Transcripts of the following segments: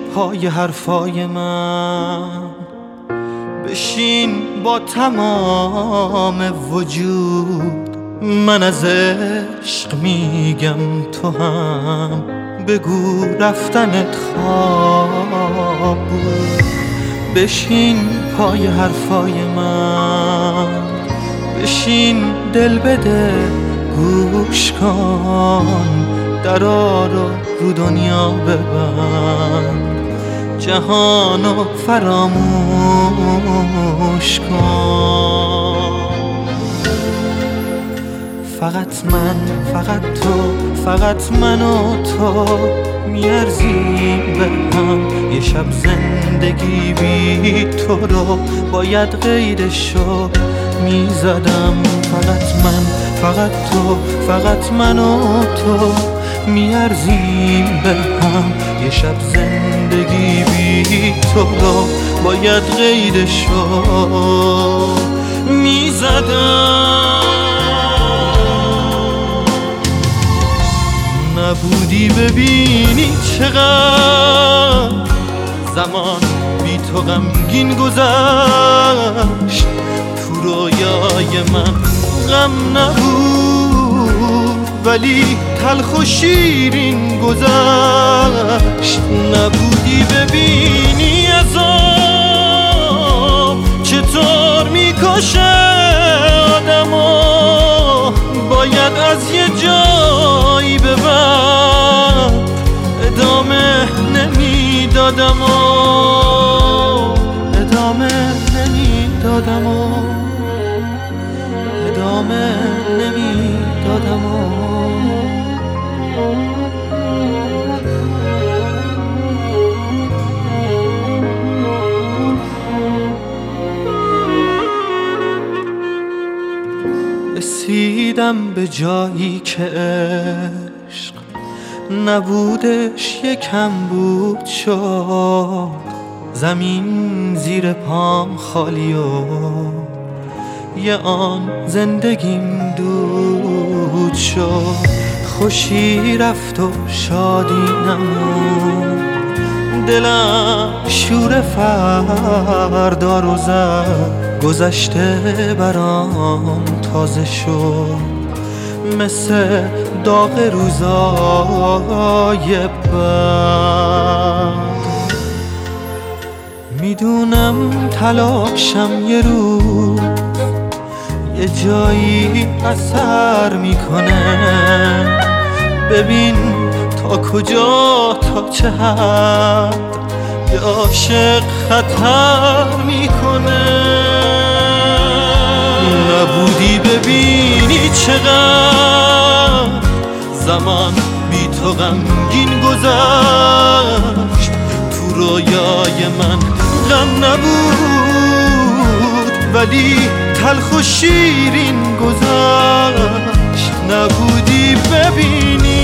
پای حرفای من، بشین با تمام وجود. من از عشق میگم تو هم بگو رفتنت خواب بود. بشین پای حرفای من، بشین دل بده گوش کن، درا رو دنیا ببند، جهانو فراموش کن. فقط من، فقط تو، فقط من و تو میارزیم به هم. یه شب زندگی بی تو رو باید قیدشو میزدم. فقط من، فقط تو، فقط من و تو میارزیم به هم. یه شب زندگی بی تو رو باید قیدشو میزدم. نبودی ببینی چقدر زمان بی تو غمگین گذشت. تو رویای من غم نبود ولی تلخ و شیرین گذشت. نبودی ببینی عذاب چطور میکشه آدمو، باید از یه جایی به بعد ادامه نمیدادم و ادامه نمیدادم و ادامه نمیدادم و رسیدم به جایی که عشق نبودش یکم بود شد. زمین زیر پام خالی و یه آن زندگیم دود شد. خوشی رفت و شادی نموند، دلم شور فردا رو زد. گذشته برام تازه شد مثل داغ روزای بعد. میدونم تلاشم یه روز یه جایی اثر میکنه. ببین تا کجا، تا چه حد یه عاشق خطر میکنه. نبودی ببینی چقدر زمان بی تو غمگین گذشت. تو رویای من غم نبود ولی تلخ و شیرین گذشت. نبودی ببینی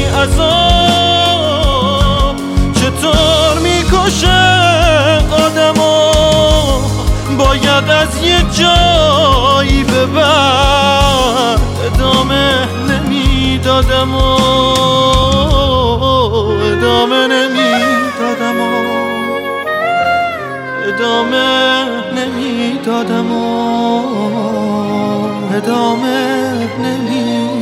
عذاب چطور میکشه آدمو، باید از یه جایی به بعد ادامه نمیدادم و ادامه نمیدادم و ادامه نمیدادم و ادامه نمیدادم.